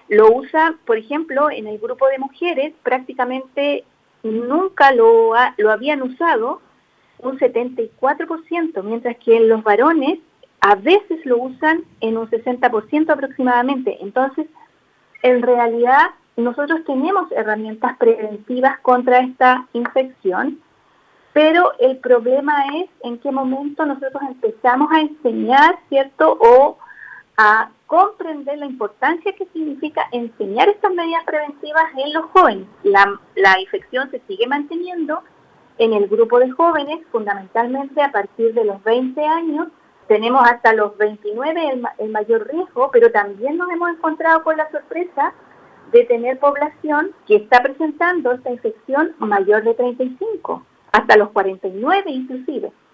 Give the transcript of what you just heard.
Lo usa, por ejemplo, en el grupo de mujeres, prácticamente nunca lo habían usado un 74%, mientras que en los varones a veces lo usan en un 60% aproximadamente. Entonces, en realidad, nosotros tenemos herramientas preventivas contra esta infección, pero el problema es en qué momento nosotros empezamos a enseñar, ¿cierto?, o a comprender la importancia que significa enseñar estas medidas preventivas en los jóvenes. La infección se sigue manteniendo en el grupo de jóvenes, fundamentalmente a partir de los 20 años, tenemos hasta los 29 el mayor riesgo, pero también nos hemos encontrado con la sorpresa de tener población que está presentando esta infección mayor de 35, hasta los 49 inclusive.